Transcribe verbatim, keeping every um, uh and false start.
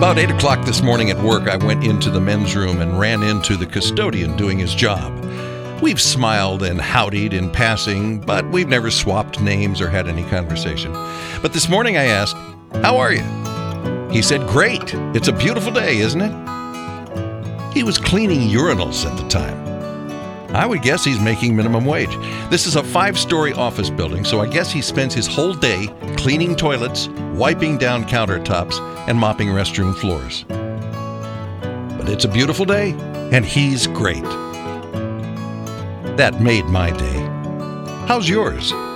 About eight o'clock this morning at work, I went into the men's room and ran into the custodian doing his job. We've smiled and howdied in passing, but we've never swapped names or had any conversation. But this morning I asked, "How are you?" He said, "Great. It's a beautiful day, isn't it?" He was cleaning urinals at the time. I would guess he's making minimum wage. This is a five-story office building, so I guess he spends his whole day cleaning toilets, wiping down countertops, and mopping restroom floors. But it's a beautiful day, and he's great. That made my day. How's yours?